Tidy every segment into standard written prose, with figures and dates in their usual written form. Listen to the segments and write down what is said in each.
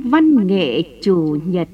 văn nghệ chủ nhật.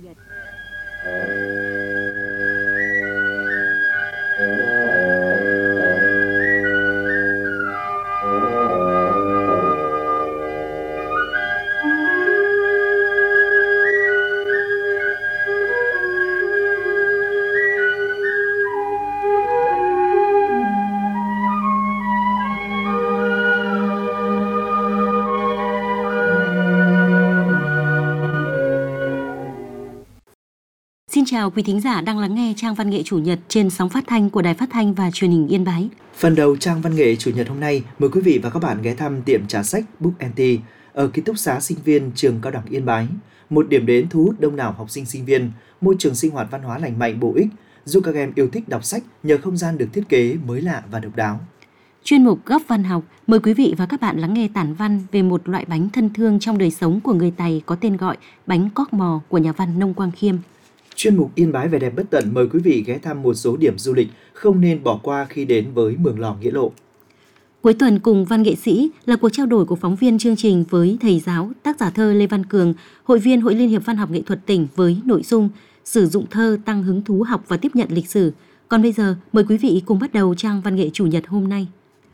Xin chào quý thính giả đang lắng nghe trang văn nghệ chủ nhật trên sóng phát thanh của Đài Phát thanh và Truyền hình Yên Bái. Phần đầu trang văn nghệ chủ nhật hôm nay, mời quý vị và các bạn ghé thăm tiệm trà sách Book & Tea ở ký túc xá sinh viên trường Cao đẳng Yên Bái, một điểm đến thu hút đông đảo học sinh sinh viên, môi trường sinh hoạt văn hóa lành mạnh bổ ích, giúp các em yêu thích đọc sách nhờ không gian được thiết kế mới lạ và độc đáo. Chuyên mục Góc văn học mời quý vị và các bạn lắng nghe tản văn về một loại bánh thân thương trong đời sống của người Tày có tên gọi bánh cóc mò của nhà văn Nông Quang Khiêm. Chuyên mục Yên Bái vẻ đẹp bất tận mời quý vị ghé thăm một số điểm du lịch không nên bỏ qua khi đến với Mường Lò Nghĩa Lộ. Cuối tuần cùng văn nghệ sĩ là cuộc trao đổi của phóng viên chương trình với thầy giáo, tác giả thơ Lê Văn Cường, hội viên Hội Liên hiệp Văn học Nghệ thuật tỉnh với nội dung sử dụng thơ tăng hứng thú học và tiếp nhận lịch sử. Còn bây giờ, mời quý vị cùng bắt đầu trang văn nghệ chủ nhật hôm nay.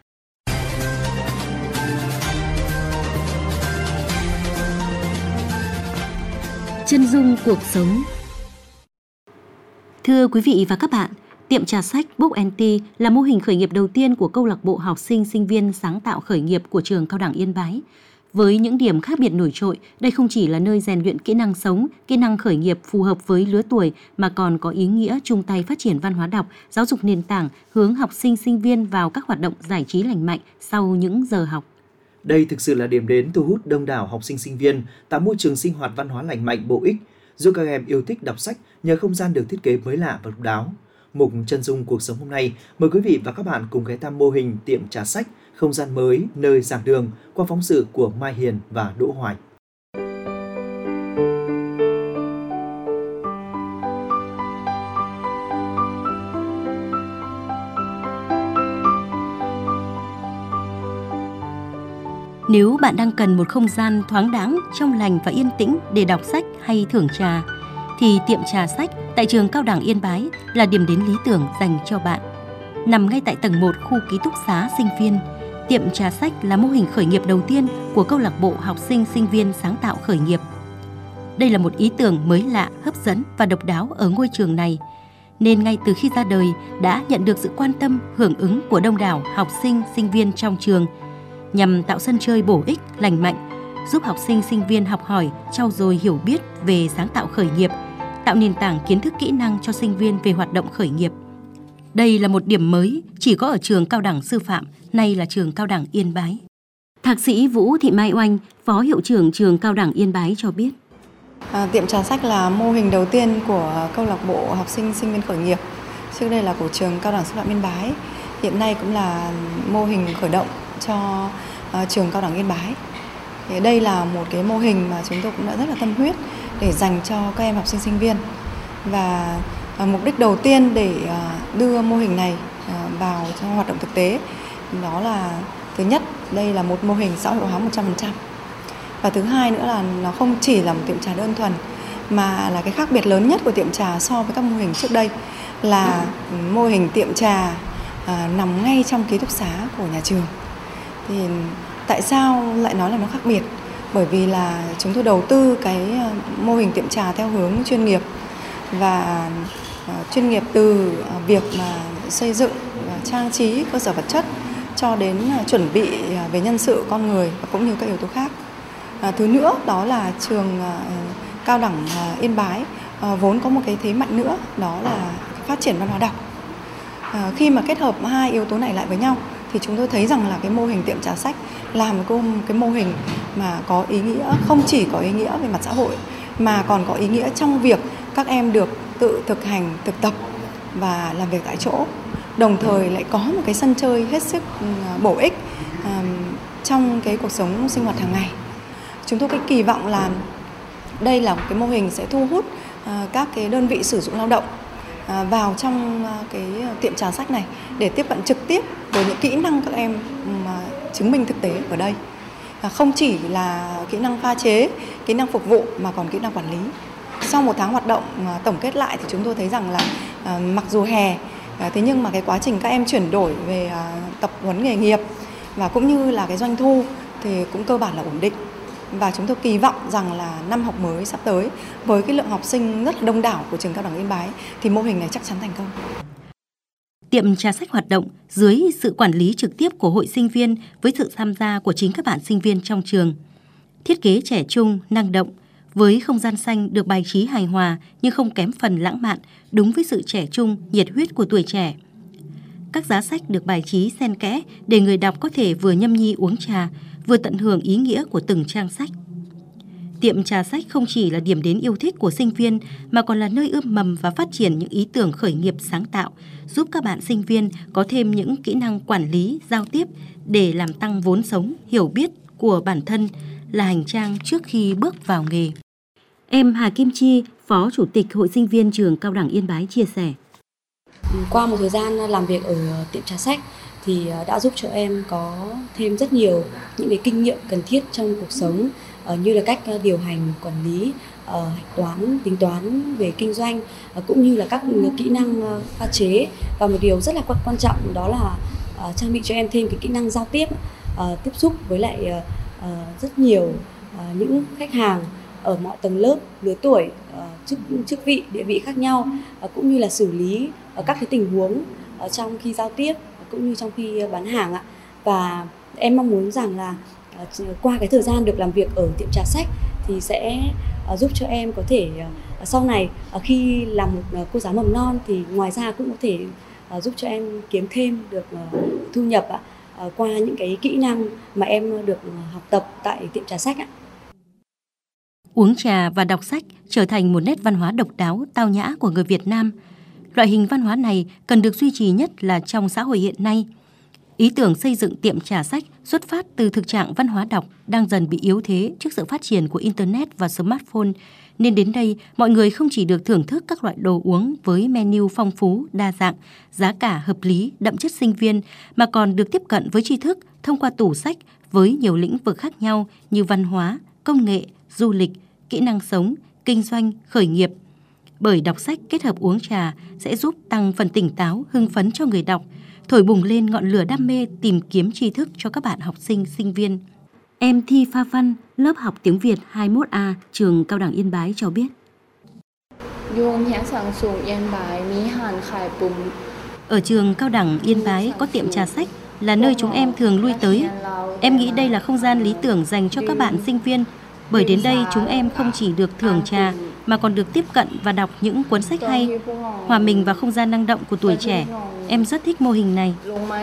Chân dung cuộc sống. Thưa quý vị và các bạn, tiệm trà sách Book & Tea là mô hình khởi nghiệp đầu tiên của câu lạc bộ học sinh sinh viên sáng tạo khởi nghiệp của trường Cao đẳng Yên Bái. Với những điểm khác biệt nổi trội, đây không chỉ là nơi rèn luyện kỹ năng sống, kỹ năng khởi nghiệp phù hợp với lứa tuổi mà còn có ý nghĩa chung tay phát triển văn hóa đọc, giáo dục nền tảng, hướng học sinh sinh viên vào các hoạt động giải trí lành mạnh sau những giờ học. Đây thực sự là điểm đến thu hút đông đảo học sinh sinh viên, tạo môi trường sinh hoạt văn hóa lành mạnh bổ ích, giúp các em yêu thích đọc sách nhờ không gian được thiết kế mới lạ và độc đáo. Mục Chân dung cuộc sống hôm nay mời quý vị và các bạn cùng ghé thăm mô hình tiệm trà sách, không gian mới nơi giảng đường qua phóng sự của Mai Hiền và Đỗ Hoài. Nếu bạn đang cần một không gian thoáng đãng, trong lành và yên tĩnh để đọc sách hay thưởng trà, thì tiệm trà sách tại trường Cao đẳng Yên Bái là điểm đến lý tưởng dành cho bạn. Nằm ngay tại tầng 1 khu ký túc xá sinh viên, tiệm trà sách là mô hình khởi nghiệp đầu tiên của câu lạc bộ học sinh sinh viên sáng tạo khởi nghiệp. Đây là một ý tưởng mới lạ, hấp dẫn và độc đáo ở ngôi trường này, nên ngay từ khi ra đời đã nhận được sự quan tâm, hưởng ứng của đông đảo học sinh, sinh viên trong trường, nhằm tạo sân chơi bổ ích, lành mạnh, giúp học sinh sinh viên học hỏi, trau dồi hiểu biết về sáng tạo khởi nghiệp, tạo nền tảng kiến thức kỹ năng cho sinh viên về hoạt động khởi nghiệp. Đây là một điểm mới chỉ có ở trường Cao đẳng Sư phạm, nay là trường Cao đẳng Yên Bái. Thạc sĩ Vũ Thị Mai Oanh, Phó Hiệu trưởng trường Cao đẳng Yên Bái cho biết. Tiệm trà sách là mô hình đầu tiên của câu lạc bộ học sinh sinh viên khởi nghiệp. Trước đây là của trường Cao đẳng Sư phạm Yên Bái. Hiện nay cũng là mô hình khởi động cho trường Cao đẳng Yên Bái. Thì đây là một cái mô hình mà chúng tôi cũng đã rất là tâm huyết để dành cho các em học sinh sinh viên. Và mục đích đầu tiên để đưa mô hình này vào trong hoạt động thực tế đó là thứ nhất, đây là một mô hình xã hội hóa 100%. Và thứ hai nữa là nó không chỉ là một tiệm trà đơn thuần mà là cái khác biệt lớn nhất của tiệm trà so với các mô hình trước đây là mô hình tiệm trà nằm ngay trong ký túc xá của nhà trường. Thì tại sao lại nói là nó khác biệt? Bởi vì là chúng tôi đầu tư cái mô hình tiệm trà theo hướng chuyên nghiệp và chuyên nghiệp từ việc mà xây dựng và trang trí cơ sở vật chất cho đến chuẩn bị về nhân sự con người và cũng như các yếu tố khác. Thứ nữa đó là trường Cao đẳng Yên Bái vốn có một cái thế mạnh nữa, đó là phát triển văn hóa đọc. Khi mà kết hợp hai yếu tố này lại với nhau thì chúng tôi thấy rằng là cái mô hình tiệm trà sách là một cái mô hình mà có ý nghĩa, không chỉ có ý nghĩa về mặt xã hội mà còn có ý nghĩa trong việc các em được tự thực hành, thực tập và làm việc tại chỗ. Đồng thời lại có một cái sân chơi hết sức bổ ích trong cái cuộc sống sinh hoạt hàng ngày. Chúng tôi kỳ vọng là đây là một cái mô hình sẽ thu hút các cái đơn vị sử dụng lao động vào trong cái tiệm trà sách này để tiếp cận trực tiếp với những kỹ năng các em chứng minh thực tế ở đây. Không chỉ là kỹ năng pha chế, kỹ năng phục vụ mà còn kỹ năng quản lý. Sau một tháng hoạt động tổng kết lại thì chúng tôi thấy rằng là mặc dù hè, thế nhưng mà cái quá trình các em chuyển đổi về tập huấn nghề nghiệp và cũng như là cái doanh thu thì cũng cơ bản là ổn định. Và chúng tôi kỳ vọng rằng là năm học mới sắp tới với cái lượng học sinh rất đông đảo của trường Cao đẳng Yên Bái thì mô hình này chắc chắn thành công. Tiệm trà sách hoạt động dưới sự quản lý trực tiếp của hội sinh viên với sự tham gia của chính các bạn sinh viên trong trường. Thiết kế trẻ trung, năng động, với không gian xanh được bài trí hài hòa nhưng không kém phần lãng mạn, đúng với sự trẻ trung, nhiệt huyết của tuổi trẻ. Các giá sách được bài trí xen kẽ để người đọc có thể vừa nhâm nhi uống trà, vừa tận hưởng ý nghĩa của từng trang sách. Tiệm trà sách không chỉ là điểm đến yêu thích của sinh viên mà còn là nơi ươm mầm và phát triển những ý tưởng khởi nghiệp sáng tạo, giúp các bạn sinh viên có thêm những kỹ năng quản lý, giao tiếp để làm tăng vốn sống, hiểu biết của bản thân, là hành trang trước khi bước vào nghề. Em Hà Kim Chi, Phó Chủ tịch Hội sinh viên trường Cao đẳng Yên Bái chia sẻ. Qua một thời gian làm việc ở tiệm trà sách thì đã giúp cho em có thêm rất nhiều những cái kinh nghiệm cần thiết trong cuộc sống, như là cách điều hành, quản lý, hạch toán, tính toán về kinh doanh, cũng như là các kỹ năng pha chế. Và một điều rất là quan trọng đó là trang bị cho em thêm cái kỹ năng giao tiếp, tiếp xúc với lại rất nhiều những khách hàng ở mọi tầng lớp, lứa tuổi, chức vị, địa vị khác nhau, cũng như là xử lý các cái tình huống trong khi giao tiếp cũng như trong khi bán hàng ạ. Và em mong muốn rằng là qua cái thời gian được làm việc ở tiệm trà sách thì sẽ giúp cho em có thể sau này khi làm một cô giáo mầm non thì ngoài ra cũng có thể giúp cho em kiếm thêm được thu nhập ạ, qua những cái kỹ năng mà em được học tập tại tiệm trà sách ạ. Uống trà và đọc sách trở thành một nét văn hóa độc đáo, tao nhã của người Việt Nam. Loại hình văn hóa này cần được duy trì nhất là trong xã hội hiện nay. Ý tưởng xây dựng tiệm trà sách xuất phát từ thực trạng văn hóa đọc đang dần bị yếu thế trước sự phát triển của Internet và smartphone, nên đến đây mọi người không chỉ được thưởng thức các loại đồ uống với menu phong phú, đa dạng, giá cả hợp lý, đậm chất sinh viên, mà còn được tiếp cận với tri thức thông qua tủ sách với nhiều lĩnh vực khác nhau như văn hóa, công nghệ, du lịch, kỹ năng sống, kinh doanh, khởi nghiệp. Bởi đọc sách kết hợp uống trà sẽ giúp tăng phần tỉnh táo, hưng phấn cho người đọc, thổi bùng lên ngọn lửa đam mê tìm kiếm tri thức cho các bạn học sinh, sinh viên. Em Thi Pha Văn, lớp học tiếng Việt 21A, trường Cao đẳng Yên Bái cho biết. Ở trường Cao đẳng Yên Bái có tiệm trà sách là nơi chúng em thường lui tới. Em nghĩ đây là không gian lý tưởng dành cho các bạn sinh viên, bởi đến đây chúng em không chỉ được thưởng trà mà còn được tiếp cận và đọc những cuốn sách hay, hòa mình vào không gian năng động của tuổi trẻ. Em rất thích mô hình này.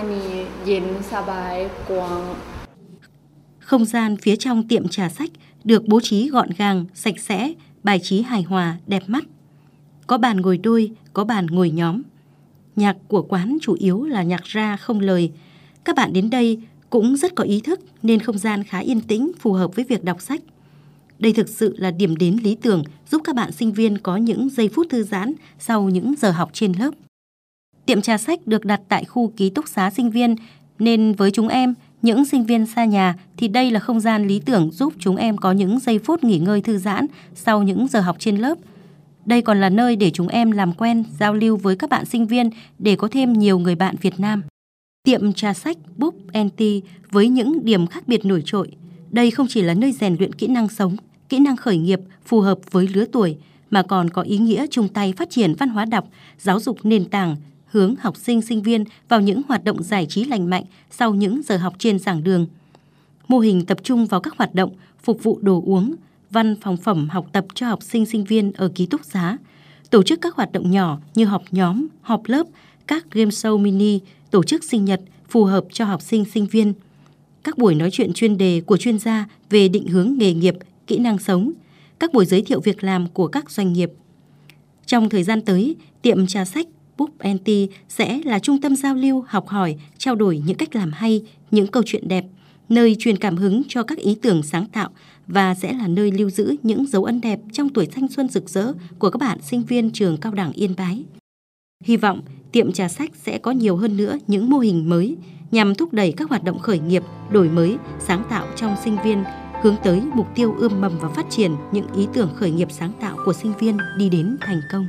Không gian phía trong tiệm trà sách được bố trí gọn gàng, sạch sẽ, bài trí hài hòa, đẹp mắt. Có bàn ngồi đôi, có bàn ngồi nhóm. Nhạc của quán chủ yếu là nhạc ra không lời. Các bạn đến đây cũng rất có ý thức nên không gian khá yên tĩnh, phù hợp với việc đọc sách. Đây thực sự là điểm đến lý tưởng giúp các bạn sinh viên có những giây phút thư giãn sau những giờ học trên lớp. Tiệm trà sách được đặt tại khu ký túc xá sinh viên nên với chúng em, những sinh viên xa nhà thì đây là không gian lý tưởng giúp chúng em có những giây phút nghỉ ngơi thư giãn sau những giờ học trên lớp. Đây còn là nơi để chúng em làm quen, giao lưu với các bạn sinh viên để có thêm nhiều người bạn Việt Nam. Tiệm trà sách Book & Tea với những điểm khác biệt nổi trội. Đây không chỉ là nơi rèn luyện kỹ năng sống, kỹ năng khởi nghiệp phù hợp với lứa tuổi, mà còn có ý nghĩa chung tay phát triển văn hóa đọc, giáo dục nền tảng, hướng học sinh, sinh viên vào những hoạt động giải trí lành mạnh sau những giờ học trên giảng đường. Mô hình tập trung vào các hoạt động phục vụ đồ uống, văn phòng phẩm học tập cho học sinh, sinh viên ở ký túc xá, tổ chức các hoạt động nhỏ như họp nhóm, họp lớp, các game show mini, tổ chức sinh nhật phù hợp cho học sinh, sinh viên, các buổi nói chuyện chuyên đề của chuyên gia về định hướng nghề nghiệp, kỹ năng sống, các buổi giới thiệu việc làm của các doanh nghiệp. Trong thời gian tới, tiệm trà sách Book & Tea sẽ là trung tâm giao lưu, học hỏi, trao đổi những cách làm hay, những câu chuyện đẹp, nơi truyền cảm hứng cho các ý tưởng sáng tạo và sẽ là nơi lưu giữ những dấu ấn đẹp trong tuổi thanh xuân rực rỡ của các bạn sinh viên trường Cao đẳng Yên Bái. Hy vọng tiệm trà sách sẽ có nhiều hơn nữa những mô hình mới nhằm thúc đẩy các hoạt động khởi nghiệp, đổi mới, sáng tạo trong sinh viên, hướng tới mục tiêu ươm mầm và phát triển những ý tưởng khởi nghiệp sáng tạo của sinh viên đi đến thành công.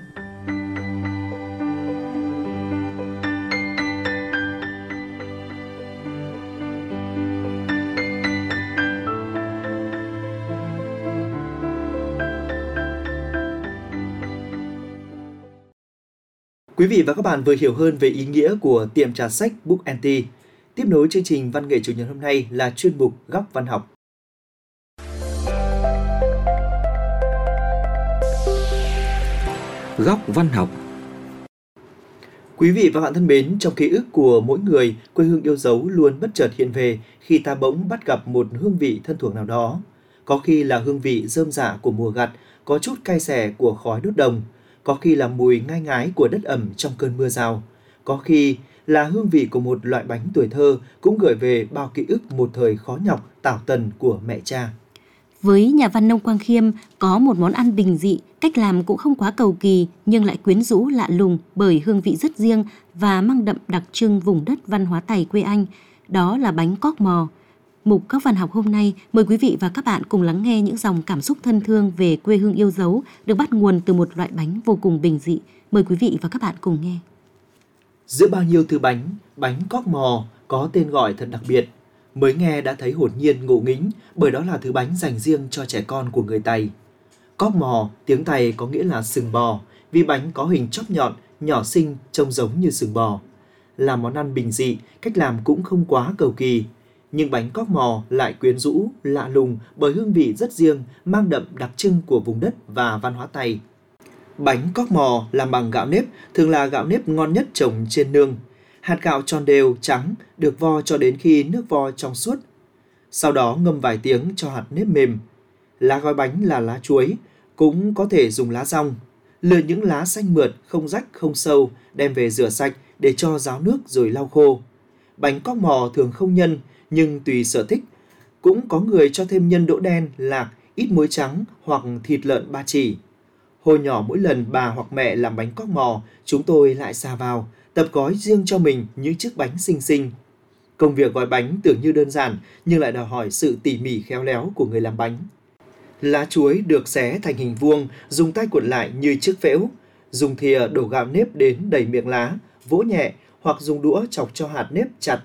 Quý vị và các bạn vừa hiểu hơn về ý nghĩa của tiệm trà sách Book & Tea. Tiếp nối chương trình Văn nghệ Chủ nhật hôm nay là chuyên mục Góc Văn học. Góc Văn học. Quý vị và các bạn thân mến, trong ký ức của mỗi người, quê hương yêu dấu luôn bất chợt hiện về khi ta bỗng bắt gặp một hương vị thân thuộc nào đó. Có khi là hương vị rơm rạ của mùa gặt, có chút cay xè của khói đốt đồng, có khi là mùi ngai ngái của đất ẩm trong cơn mưa rào, có khi là hương vị của một loại bánh tuổi thơ cũng gợi về bao ký ức một thời khó nhọc tảo tần của mẹ cha. Với nhà văn Nông Quang Khiêm có một món ăn bình dị, cách làm cũng không quá cầu kỳ nhưng lại quyến rũ lạ lùng bởi hương vị rất riêng và mang đậm đặc trưng vùng đất văn hóa Tày quê anh, đó là bánh cóc mò. Mục Góc Văn học hôm nay mời quý vị và các bạn cùng lắng nghe những dòng cảm xúc thân thương về quê hương yêu dấu được bắt nguồn từ một loại bánh vô cùng bình dị. Mời quý vị và các bạn cùng nghe. Giữa bao nhiêu thứ bánh cóc mò có tên gọi thật đặc biệt. Mới nghe đã thấy hồn nhiên ngộ nghĩnh bởi đó là thứ bánh dành riêng cho trẻ con của người Tày. Cóc mò, tiếng Tày có nghĩa là sừng bò, vì bánh có hình chóp nhọn, nhỏ xinh, trông giống như sừng bò. Là món ăn bình dị, cách làm cũng không quá cầu kỳ. Nhưng bánh cóc mò lại quyến rũ, lạ lùng bởi hương vị rất riêng, mang đậm đặc trưng của vùng đất và văn hóa Tày. Bánh cóc mò làm bằng gạo nếp, thường là gạo nếp ngon nhất trồng trên nương. Hạt gạo tròn đều, trắng, được vo cho đến khi nước vo trong suốt. Sau đó ngâm vài tiếng cho hạt nếp mềm. Lá gói bánh là lá chuối, cũng có thể dùng lá dong. Lựa những lá xanh mượt, không rách, không sâu, đem về rửa sạch để cho ráo nước rồi lau khô. Bánh cóc mò thường không nhân, nhưng tùy sở thích. Cũng có người cho thêm nhân đỗ đen, lạc, ít muối trắng hoặc thịt lợn ba chỉ. Hồi nhỏ mỗi lần bà hoặc mẹ làm bánh cóc mò, chúng tôi lại sa vào, tập gói riêng cho mình những chiếc bánh xinh xinh. Công việc gói bánh tưởng như đơn giản nhưng lại đòi hỏi sự tỉ mỉ khéo léo của người làm bánh. Lá chuối được xé thành hình vuông, dùng tay cuộn lại như chiếc phễu. Dùng thìa đổ gạo nếp đến đầy miệng lá, vỗ nhẹ hoặc dùng đũa chọc cho hạt nếp chặt.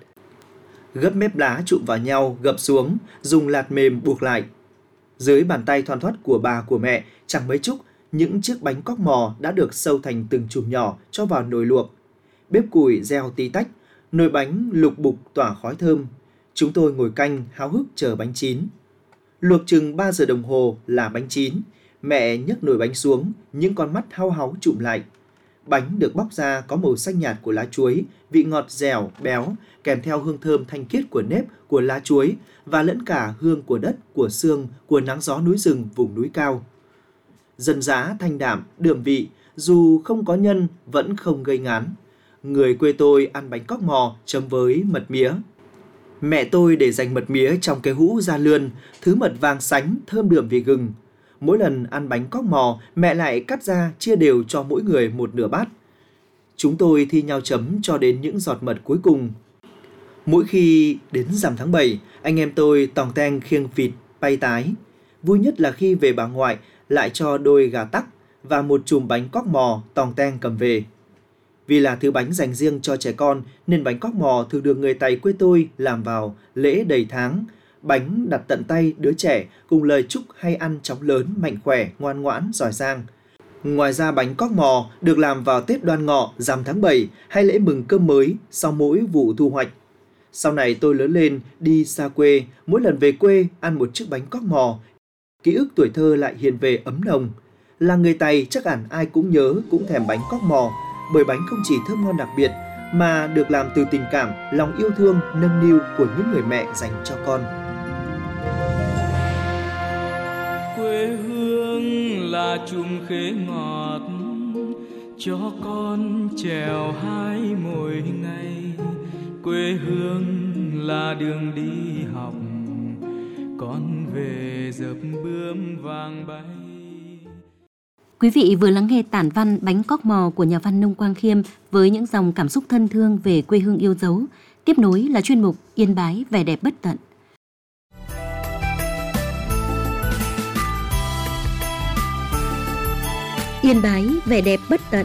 Gấp mép lá trụm vào nhau, gập xuống, dùng lạt mềm buộc lại. Dưới bàn tay thoăn thoắt của bà của mẹ, chẳng mấy chốc, những chiếc bánh cóc mò đã được sâu thành từng chùm nhỏ cho vào nồi luộc. Bếp củi reo tí tách, nồi bánh lục bục tỏa khói thơm. Chúng tôi ngồi canh háo hức chờ bánh chín. Luộc chừng 3 giờ đồng hồ là bánh chín. Mẹ nhấc nồi bánh xuống, những con mắt hau háu trụm lại. Bánh được bóc ra có màu xanh nhạt của lá chuối, vị ngọt dẻo, béo, kèm theo hương thơm thanh khiết của nếp, của lá chuối và lẫn cả hương của đất, của sương, của nắng gió núi rừng vùng núi cao. Dân dã thanh đạm, đượm vị, dù không có nhân vẫn không gây ngán. Người quê tôi ăn bánh cóc mò chấm với mật mía. Mẹ tôi để dành mật mía trong cái hũ da lươn, thứ mật vàng sánh thơm đượm vị gừng. Mỗi lần ăn bánh cóc mò, mẹ lại cắt ra chia đều cho mỗi người một nửa bát. Chúng tôi thi nhau chấm cho đến những giọt mật cuối cùng. Mỗi khi đến rằm tháng 7, anh em tôi tòng teng khiêng vịt bay tái. Vui nhất là khi về bà ngoại lại cho đôi gà tắc và một chùm bánh cóc mò tòng teng cầm về. Vì là thứ bánh dành riêng cho trẻ con nên bánh cóc mò thường được người Tày quê tôi làm vào lễ đầy tháng. Bánh đặt tận tay đứa trẻ cùng lời chúc hay ăn chóng lớn, mạnh khỏe, ngoan ngoãn, giỏi giang. Ngoài ra bánh cóc mò được làm vào Tết Đoan Ngọ, rằm tháng 7 hay lễ mừng cơm mới sau mỗi vụ thu hoạch. Sau này tôi lớn lên, đi xa quê, mỗi lần về quê ăn một chiếc bánh cóc mò, ký ức tuổi thơ lại hiện về ấm nồng. Là người Tày chắc hẳn ai cũng nhớ, cũng thèm bánh cóc mò, bởi bánh không chỉ thơm ngon đặc biệt mà được làm từ tình cảm, lòng yêu thương, nâng niu của những người mẹ dành cho con. Quê hương là chùm khế ngọt cho con trèo hái mỗi ngày. Quê hương là đường đi học, con về dập bướm vàng bay. Quý vị vừa lắng nghe tản văn Bánh cóc mò của nhà văn Nông Quang Khiêm với những dòng cảm xúc thân thương về quê hương yêu dấu. Tiếp nối là chuyên mục Yên Bái vẻ đẹp bất tận. Yên Bái, vẻ đẹp bất tận.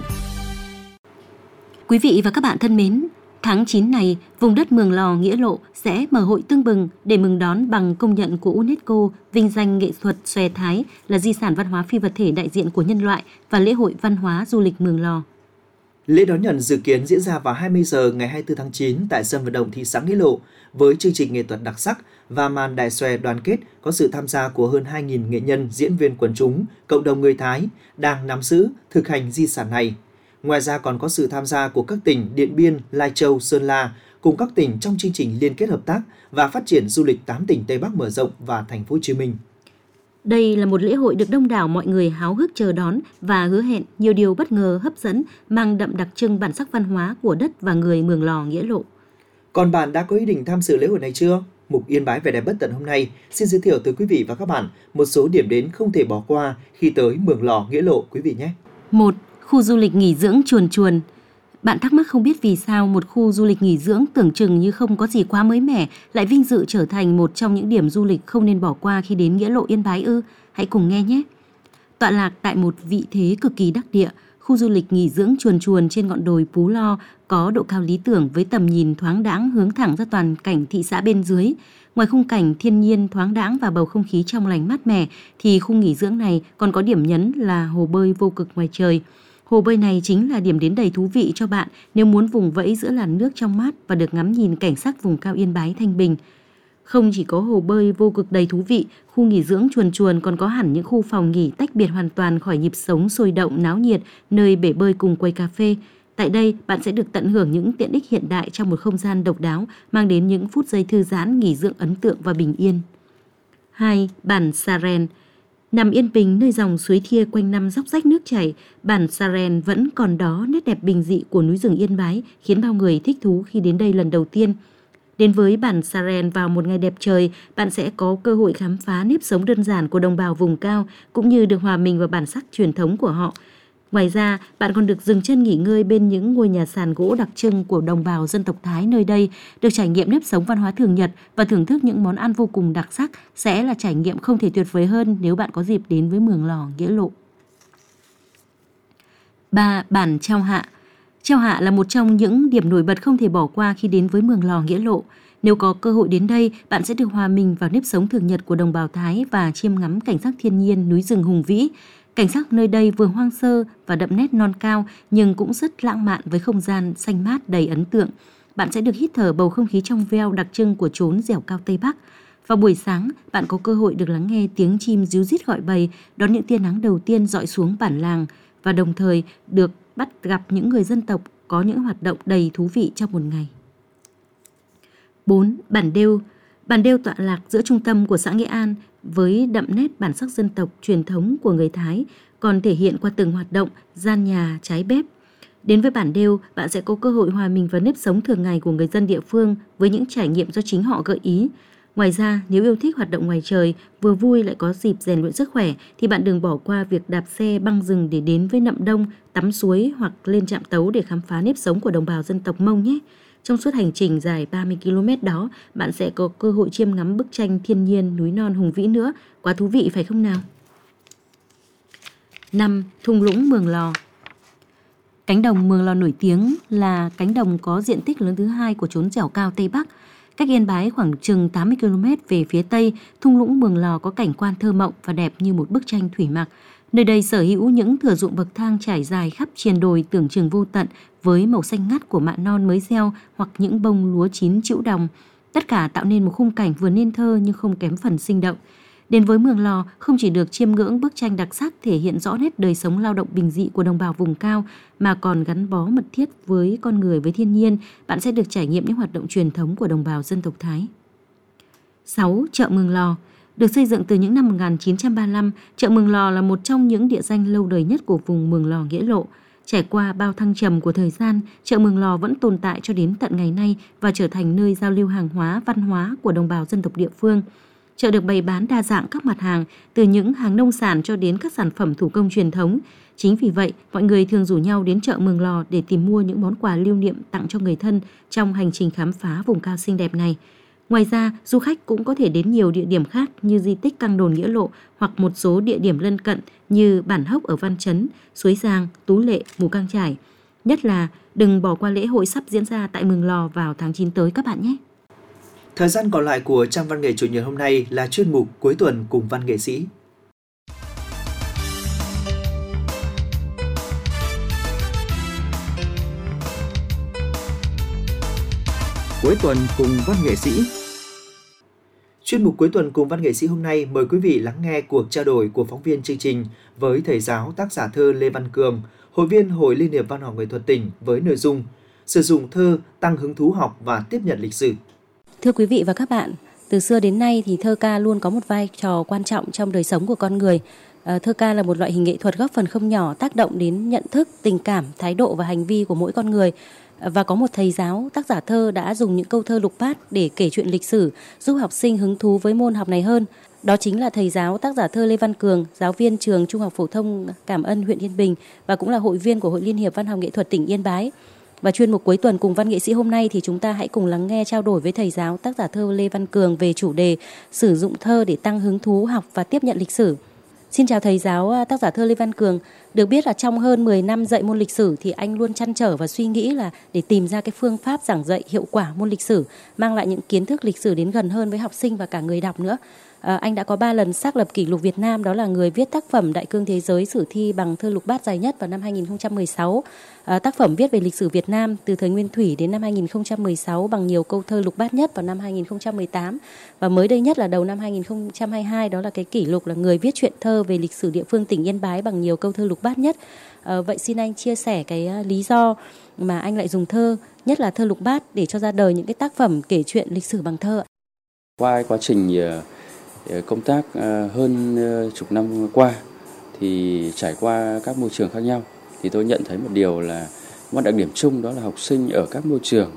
Quý vị và các bạn thân mến, tháng 9 này, vùng đất Mường Lò Nghĩa Lộ sẽ mở hội tưng bừng để mừng đón bằng công nhận của UNESCO vinh danh nghệ thuật xòe thái là di sản văn hóa phi vật thể đại diện của nhân loại và lễ hội văn hóa du lịch Mường Lò. Lễ đón nhận dự kiến diễn ra vào 20 giờ ngày 24 tháng 9 tại sân vận động thị xã Nghĩa Lộ với chương trình nghệ thuật đặc sắc và màn đại xòe đoàn kết có sự tham gia của hơn 2.000 nghệ nhân, diễn viên quần chúng, cộng đồng người Thái đang nắm giữ, thực hành di sản này. Ngoài ra còn có sự tham gia của các tỉnh Điện Biên, Lai Châu, Sơn La cùng các tỉnh trong chương trình liên kết hợp tác và phát triển du lịch 8 tỉnh Tây Bắc mở rộng và thành phố Hồ Chí Minh. Đây là một lễ hội được đông đảo mọi người háo hức chờ đón và hứa hẹn nhiều điều bất ngờ hấp dẫn, mang đậm đặc trưng bản sắc văn hóa của đất và người Mường Lò Nghĩa Lộ. Còn bạn đã có ý định tham dự lễ hội này chưa? Mục Yên Bái vẻ đẹp bất tận hôm nay xin giới thiệu tới quý vị và các bạn một số điểm đến không thể bỏ qua khi tới Mường Lò Nghĩa Lộ quý vị nhé. 1. Khu du lịch nghỉ dưỡng Chuồn Chuồn. Bạn thắc mắc không biết vì sao một khu du lịch nghỉ dưỡng tưởng chừng như không có gì quá mới mẻ lại vinh dự trở thành một trong những điểm du lịch không nên bỏ qua khi đến Nghĩa Lộ Yên Bái ư? Hãy cùng nghe nhé! Tọa lạc tại một vị thế cực kỳ đắc địa, khu du lịch nghỉ dưỡng Chuồn Chuồn trên ngọn đồi Pú Lo có độ cao lý tưởng với tầm nhìn thoáng đãng hướng thẳng ra toàn cảnh thị xã bên dưới. Ngoài khung cảnh thiên nhiên thoáng đãng và bầu không khí trong lành mát mẻ, thì khu nghỉ dưỡng này còn có điểm nhấn là hồ bơi vô cực ngoài trời. Hồ bơi này chính là điểm đến đầy thú vị cho bạn nếu muốn vùng vẫy giữa làn nước trong mát và được ngắm nhìn cảnh sắc vùng cao Yên Bái thanh bình. Không chỉ có hồ bơi vô cực đầy thú vị, khu nghỉ dưỡng Chuồn Chuồn còn có hẳn những khu phòng nghỉ tách biệt hoàn toàn khỏi nhịp sống sôi động náo nhiệt, nơi bể bơi cùng quầy cà phê. Tại đây, bạn sẽ được tận hưởng những tiện ích hiện đại trong một không gian độc đáo, mang đến những phút giây thư giãn, nghỉ dưỡng ấn tượng và bình yên. 2. Bản Sa Ren. Nằm yên bình nơi dòng suối Thia quanh năm róc rách nước chảy, bản Sa Ren vẫn còn đó nét đẹp bình dị của núi rừng Yên Bái, khiến bao người thích thú khi đến đây lần đầu tiên. Đến với bản Sa Ren vào một ngày đẹp trời, bạn sẽ có cơ hội khám phá nếp sống đơn giản của đồng bào vùng cao, cũng như được hòa mình vào bản sắc truyền thống của họ. Ngoài ra, bạn còn được dừng chân nghỉ ngơi bên những ngôi nhà sàn gỗ đặc trưng của đồng bào dân tộc Thái nơi đây, được trải nghiệm nếp sống văn hóa thường nhật và thưởng thức những món ăn vô cùng đặc sắc sẽ là trải nghiệm không thể tuyệt vời hơn nếu bạn có dịp đến với Mường Lò Nghĩa Lộ. 3. Bản Chao Hạ. Chao Hạ là một trong những điểm nổi bật không thể bỏ qua khi đến với Mường Lò Nghĩa Lộ. Nếu có cơ hội đến đây, bạn sẽ được hòa mình vào nếp sống thường nhật của đồng bào Thái và chiêm ngắm cảnh sắc thiên nhiên núi rừng hùng vĩ. Cảnh sắc nơi đây vừa hoang sơ và đậm nét non cao nhưng cũng rất lãng mạn với không gian xanh mát đầy ấn tượng. Bạn sẽ được hít thở bầu không khí trong veo đặc trưng của chốn dẻo cao Tây Bắc. Vào buổi sáng, bạn có cơ hội được lắng nghe tiếng chim ríu rít gọi bầy, đón những tia nắng đầu tiên rọi xuống bản làng và đồng thời được bắt gặp những người dân tộc có những hoạt động đầy thú vị trong một ngày. 4. Bản Đêu. Bản Đêu tọa lạc giữa trung tâm của xã Nghĩa An với đậm nét bản sắc dân tộc truyền thống của người Thái, còn thể hiện qua từng hoạt động, gian nhà, trái bếp. Đến với bản Đêu, bạn sẽ có cơ hội hòa mình vào nếp sống thường ngày của người dân địa phương với những trải nghiệm do chính họ gợi ý. Ngoài ra, nếu yêu thích hoạt động ngoài trời, vừa vui lại có dịp rèn luyện sức khỏe, thì bạn đừng bỏ qua việc đạp xe băng rừng để đến với Nậm Đông, tắm suối hoặc lên Trạm Tấu để khám phá nếp sống của đồng bào dân tộc Mông nhé. Trong suốt hành trình dài 30 km đó, bạn sẽ có cơ hội chiêm ngắm bức tranh thiên nhiên núi non hùng vĩ nữa. Quá thú vị phải không nào? 5. Thung lũng Mường Lò. Cánh đồng Mường Lò nổi tiếng là cánh đồng có diện tích lớn thứ hai của chốn dẻo cao Tây Bắc. Cách Yên Bái khoảng chừng 80 km về phía Tây, thung lũng Mường Lò có cảnh quan thơ mộng và đẹp như một bức tranh thủy mặc. Nơi đây sở hữu những thửa ruộng bậc thang trải dài khắp triền đồi tưởng chừng vô tận với màu xanh ngắt của mạ non mới gieo hoặc những bông lúa chín trĩu đồng. Tất cả tạo nên một khung cảnh vừa nên thơ nhưng không kém phần sinh động. Đến với Mường Lò không chỉ được chiêm ngưỡng bức tranh đặc sắc thể hiện rõ nét đời sống lao động bình dị của đồng bào vùng cao mà còn gắn bó mật thiết với con người với thiên nhiên, bạn sẽ được trải nghiệm những hoạt động truyền thống của đồng bào dân tộc Thái. 6. Chợ Mường Lò. Được xây dựng từ những năm 1935, chợ Mường Lò là một trong những địa danh lâu đời nhất của vùng Mường Lò Nghĩa Lộ. Trải qua bao thăng trầm của thời gian, chợ Mường Lò vẫn tồn tại cho đến tận ngày nay và trở thành nơi giao lưu hàng hóa, văn hóa của đồng bào dân tộc địa phương. Chợ được bày bán đa dạng các mặt hàng, từ những hàng nông sản cho đến các sản phẩm thủ công truyền thống. Chính vì vậy, mọi người thường rủ nhau đến chợ Mường Lò để tìm mua những món quà lưu niệm tặng cho người thân trong hành trình khám phá vùng cao xinh đẹp này. Ngoài ra, du khách cũng có thể đến nhiều địa điểm khác như di tích Căng Đồn Nghĩa Lộ hoặc một số địa điểm lân cận như Bản Hốc ở Văn Chấn, Suối Giang, Tú Lệ, Mù Cang Chải. Nhất là đừng bỏ qua lễ hội sắp diễn ra tại Mường Lò vào tháng 9 tới các bạn nhé. Thời gian còn lại của trang văn nghệ chủ nhật hôm nay là chuyên mục Cuối tuần cùng văn nghệ sĩ. Cuối tuần cùng văn nghệ sĩ. Chuyên mục Cuối tuần cùng văn nghệ sĩ hôm nay mời quý vị lắng nghe cuộc trao đổi của phóng viên chương trình với thầy giáo tác giả thơ Lê Văn Cường, hội viên Hội Liên hiệp Văn học Nghệ thuật tỉnh với nội dung sử dụng thơ tăng hứng thú học và tiếp nhận lịch sử. Thưa quý vị và các bạn, từ xưa đến nay thì thơ ca luôn có một vai trò quan trọng trong đời sống của con người. Thơ ca là một loại hình nghệ thuật góp phần không nhỏ tác động đến nhận thức, tình cảm, thái độ và hành vi của mỗi con người. Và có một thầy giáo, tác giả thơ đã dùng những câu thơ lục bát để kể chuyện lịch sử, giúp học sinh hứng thú với môn học này hơn. Đó chính là thầy giáo, tác giả thơ Lê Văn Cường, giáo viên trường Trung học phổ thông Cảm Ân, huyện Yên Bình và cũng là hội viên của Hội Liên hiệp Văn học Nghệ thuật tỉnh Yên Bái. Và chuyên mục Cuối tuần cùng văn nghệ sĩ hôm nay thì chúng ta hãy cùng lắng nghe trao đổi với thầy giáo, tác giả thơ Lê Văn Cường về chủ đề sử dụng thơ để tăng hứng thú học và tiếp nhận lịch sử. Xin chào thầy giáo, tác giả thơ Lê Văn Cường. Được biết là trong hơn 10 năm dạy môn lịch sử thì anh luôn trăn trở và suy nghĩ là để tìm ra cái phương pháp giảng dạy hiệu quả môn lịch sử, mang lại những kiến thức lịch sử đến gần hơn với học sinh và cả người đọc nữa. Anh đã có 3 lần xác lập kỷ lục Việt Nam, đó là người viết tác phẩm Đại cương thế giới sử thi bằng thơ lục bát dài nhất vào năm 2016. Tác phẩm viết về lịch sử Việt Nam từ thời Nguyên Thủy đến năm 2016 bằng nhiều câu thơ lục bát nhất vào năm 2018. Và mới đây nhất là đầu năm 2022, đó là cái kỷ lục là người viết truyện thơ về lịch sử địa phương tỉnh Yên Bái bằng nhiều câu thơ lục bát nhất. Vậy xin anh chia sẻ cái lý do mà anh lại dùng thơ, nhất là thơ lục bát, để cho ra đời những cái tác phẩm kể chuyện lịch sử bằng thơ. Qua quá trình công tác hơn chục năm qua thì trải qua các môi trường khác nhau thì tôi nhận thấy một điều là một đặc điểm chung, đó là học sinh ở các môi trường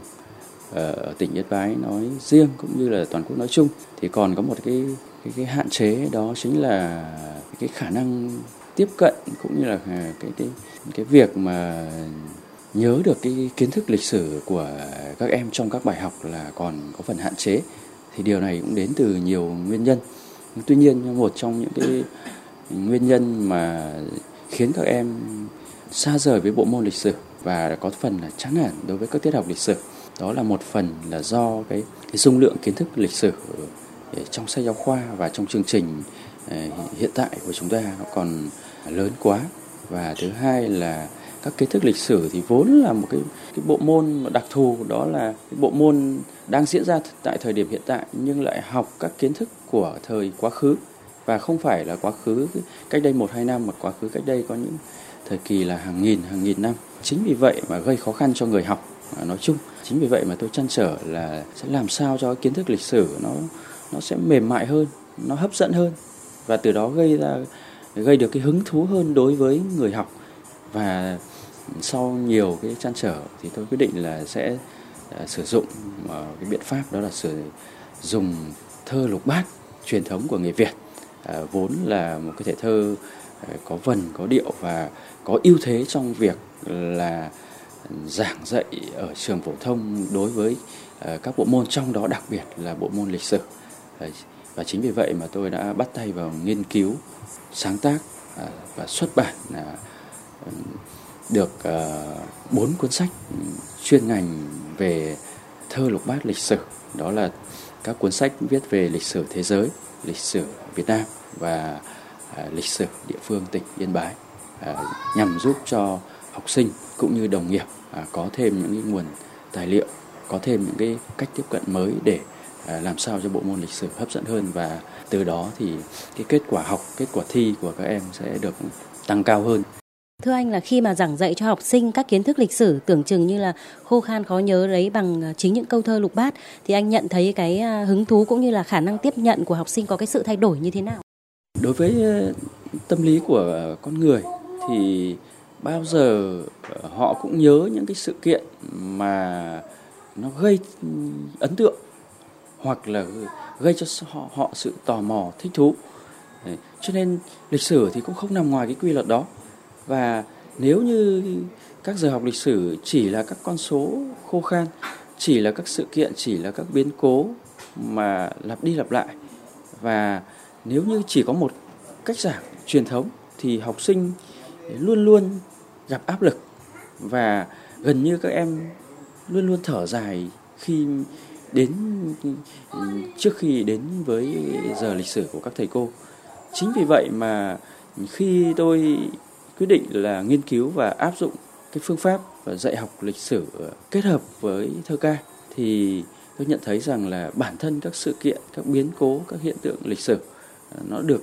ở tỉnh Yên Bái nói riêng cũng như là toàn quốc nói chung thì còn có một cái hạn chế, đó chính là cái khả năng tiếp cận cũng như là cái việc mà nhớ được cái kiến thức lịch sử của các em trong các bài học là còn có phần hạn chế. Thì điều này cũng đến từ nhiều nguyên nhân. Tuy nhiên, một trong những cái nguyên nhân mà khiến các em xa rời với bộ môn lịch sử và có phần là chán nản đối với các tiết học lịch sử, đó là một phần là do cái dung lượng kiến thức lịch sử trong sách giáo khoa và trong chương trình hiện tại của chúng ta nó còn lớn quá. Và thứ hai là các kiến thức lịch sử thì vốn là một cái bộ môn đặc thù, đó là cái bộ môn đang diễn ra tại thời điểm hiện tại nhưng lại học các kiến thức của thời quá khứ, và không phải là quá khứ cách đây 1-2 năm mà quá khứ cách đây có những thời kỳ là hàng nghìn năm. Chính vì vậy mà gây khó khăn cho người học nói chung. Chính vì vậy mà tôi trăn trở là sẽ làm sao cho kiến thức lịch sử nó sẽ mềm mại hơn, nó hấp dẫn hơn, và từ đó gây được cái hứng thú hơn đối với người học. Và sau nhiều cái trăn trở thì tôi quyết định là sẽ sử dụng cái biện pháp, đó là sử dụng thơ lục bát truyền thống của người Việt, vốn là một cái thể thơ có vần, có điệu và có ưu thế trong việc là giảng dạy ở trường phổ thông đối với các bộ môn, trong đó đặc biệt là bộ môn lịch sử. Và chính vì vậy mà tôi đã bắt tay vào nghiên cứu, sáng tác và xuất bản được 4 cuốn sách chuyên ngành về thơ lục bát lịch sử. Đó là các cuốn sách viết về lịch sử thế giới, lịch sử Việt Nam và lịch sử địa phương tỉnh Yên Bái, nhằm giúp cho học sinh cũng như đồng nghiệp có thêm những cái nguồn tài liệu, có thêm những cái cách tiếp cận mới để làm sao cho bộ môn lịch sử hấp dẫn hơn, và từ đó thì cái kết quả học, kết quả thi của các em sẽ được tăng cao hơn. Thưa anh, là khi mà giảng dạy cho học sinh các kiến thức lịch sử tưởng chừng như là khô khan khó nhớ đấy bằng chính những câu thơ lục bát, thì anh nhận thấy cái hứng thú cũng như là khả năng tiếp nhận của học sinh có cái sự thay đổi như thế nào? Đối với tâm lý của con người thì bao giờ họ cũng nhớ những cái sự kiện mà nó gây ấn tượng hoặc là gây cho họ sự tò mò, thích thú. Cho nên lịch sử thì cũng không nằm ngoài cái quy luật đó. Và nếu như các giờ học lịch sử chỉ là các con số khô khan, chỉ là các sự kiện, chỉ là các biến cố mà lặp đi lặp lại. Và nếu như chỉ có một cách giảng truyền thống thì học sinh luôn luôn gặp áp lực và gần như các em luôn luôn thở dài trước khi đến với giờ lịch sử của các thầy cô. Chính vì vậy mà khi tôi quyết định là nghiên cứu và áp dụng cái phương pháp dạy học lịch sử kết hợp với thơ ca thì tôi nhận thấy rằng là bản thân các sự kiện, các biến cố, các hiện tượng lịch sử nó được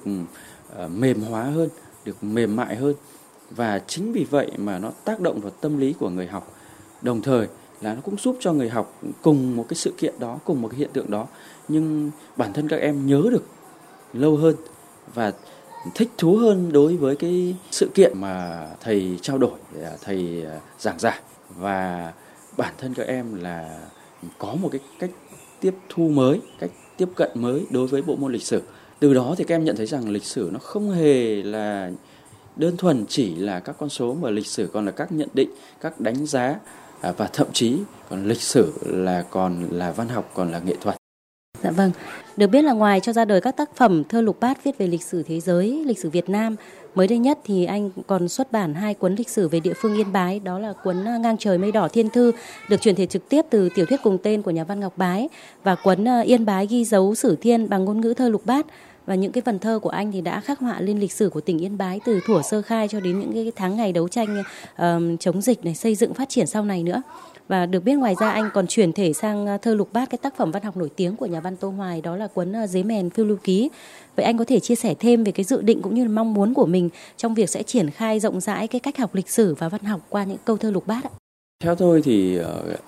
mềm hóa hơn, được mềm mại hơn, và chính vì vậy mà nó tác động vào tâm lý của người học. Đồng thời là nó cũng giúp cho người học cùng một cái sự kiện đó, cùng một cái hiện tượng đó, nhưng bản thân các em nhớ được lâu hơn và thích thú hơn đối với cái sự kiện mà thầy trao đổi, thầy giảng giải. Và bản thân các em là có một cái cách tiếp thu mới, cách tiếp cận mới đối với bộ môn lịch sử. Từ đó thì các em nhận thấy rằng lịch sử nó không hề là đơn thuần chỉ là các con số, mà lịch sử còn là các nhận định, các đánh giá, và thậm chí còn lịch sử còn là văn học, còn là nghệ thuật. Dạ vâng, được biết là ngoài cho ra đời các tác phẩm thơ lục bát viết về lịch sử thế giới, lịch sử Việt Nam, mới đây nhất thì anh còn xuất bản 2 cuốn lịch sử về địa phương Yên Bái, đó là cuốn Ngang trời mây đỏ thiên thư, được chuyển thể trực tiếp từ tiểu thuyết cùng tên của nhà văn Ngọc Bái, và cuốn Yên Bái ghi dấu sử thiên bằng ngôn ngữ thơ lục bát. Và những cái phần thơ của anh thì đã khắc họa lên lịch sử của tỉnh Yên Bái từ thuở sơ khai cho đến những cái tháng ngày đấu tranh chống dịch này, xây dựng phát triển sau này nữa. Và được biết ngoài ra anh còn chuyển thể sang thơ lục bát cái tác phẩm văn học nổi tiếng của nhà văn Tô Hoài, đó là cuốn Dế Mèn Phiêu Lưu Ký. Vậy anh có thể chia sẻ thêm về cái dự định cũng như là mong muốn của mình trong việc sẽ triển khai rộng rãi cái cách học lịch sử và văn học qua những câu thơ lục bát ạ? Theo tôi thì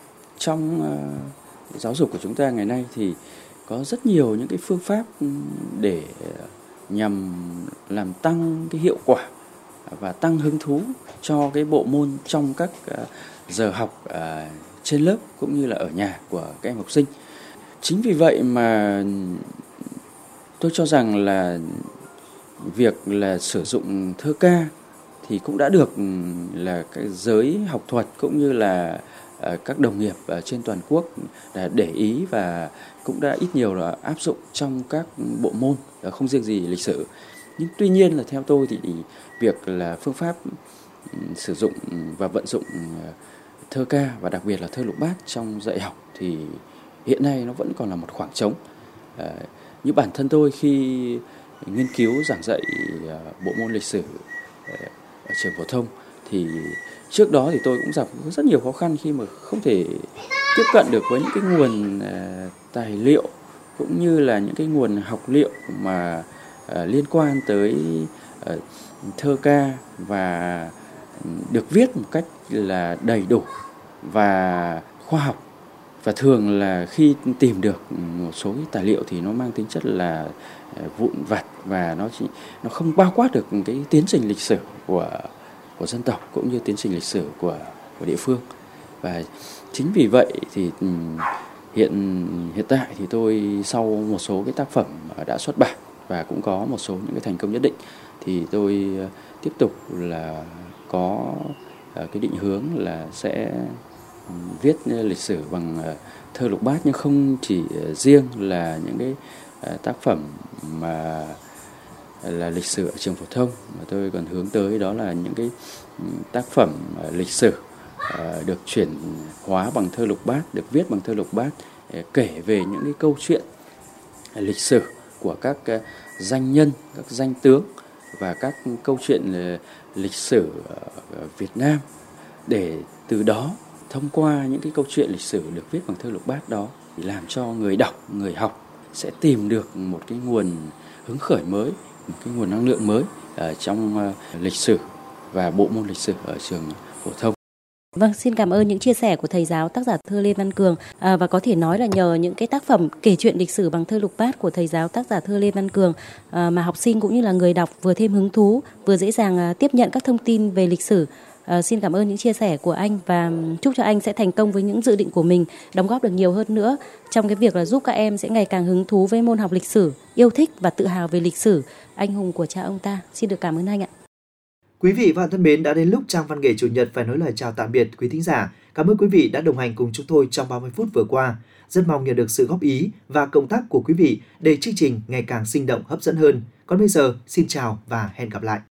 trong giáo dục của chúng ta ngày nay thì có rất nhiều những cái phương pháp để nhằm làm tăng cái hiệu quả và tăng hứng thú cho cái bộ môn trong các giờ học trên lớp cũng như là ở nhà của các em học sinh. Chính vì vậy mà tôi cho rằng là việc là sử dụng thơ ca thì cũng đã được là cái giới học thuật cũng như là các đồng nghiệp trên toàn quốc để ý, và cũng đã ít nhiều là áp dụng trong các bộ môn, không riêng gì lịch sử. Nhưng tuy nhiên là theo tôi thì việc là phương pháp sử dụng và vận dụng thơ ca và đặc biệt là thơ lục bát trong dạy học thì hiện nay nó vẫn còn là một khoảng trống. Như bản thân tôi khi nghiên cứu giảng dạy bộ môn lịch sử ở trường phổ thông thì trước đó thì tôi cũng gặp rất nhiều khó khăn khi mà không thể tiếp cận được với những cái nguồn tài liệu cũng như là những cái nguồn học liệu mà liên quan tới thơ ca và được viết một cách là đầy đủ và khoa học. Và thường là khi tìm được một số cái tài liệu thì nó mang tính chất là vụn vặt và nó không bao quát được cái tiến trình lịch sử của dân tộc cũng như tiến trình lịch sử của địa phương. Và chính vì vậy thì hiện tại thì tôi sau một số cái tác phẩm đã xuất bản và cũng có một số những cái thành công nhất định thì tôi tiếp tục là có cái định hướng là sẽ viết lịch sử bằng thơ lục bát, nhưng không chỉ riêng là những cái tác phẩm mà là lịch sử ở trường phổ thông, mà tôi còn hướng tới đó là những cái tác phẩm lịch sử được chuyển hóa bằng thơ lục bát, được viết bằng thơ lục bát, kể về những cái câu chuyện lịch sử của các danh nhân, các danh tướng và các câu chuyện lịch sử Việt Nam, để từ đó thông qua những cái câu chuyện lịch sử được viết bằng thơ lục bát đó thì làm cho người đọc, người học sẽ tìm được một cái nguồn hứng khởi mới, một cái nguồn năng lượng mới trong lịch sử và bộ môn lịch sử ở trường phổ thông. Vâng, xin cảm ơn những chia sẻ của thầy giáo tác giả thơ Lê Văn Cường, và có thể nói là nhờ những cái tác phẩm kể chuyện lịch sử bằng thơ lục bát của thầy giáo tác giả thơ Lê Văn Cường mà học sinh cũng như là người đọc vừa thêm hứng thú, vừa dễ dàng tiếp nhận các thông tin về lịch sử. Xin cảm ơn những chia sẻ của anh và chúc cho anh sẽ thành công với những dự định của mình, đóng góp được nhiều hơn nữa trong cái việc là giúp các em sẽ ngày càng hứng thú với môn học lịch sử, yêu thích và tự hào về lịch sử anh hùng của cha ông ta. Xin được cảm ơn anh ạ. Quý vị và thân mến, đã đến lúc trang văn nghệ chủ nhật phải nói lời chào tạm biệt quý thính giả. Cảm ơn quý vị đã đồng hành cùng chúng tôi trong 30 phút vừa qua. Rất mong nhận được sự góp ý và cộng tác của quý vị để chương trình ngày càng sinh động hấp dẫn hơn. Còn bây giờ, xin chào và hẹn gặp lại.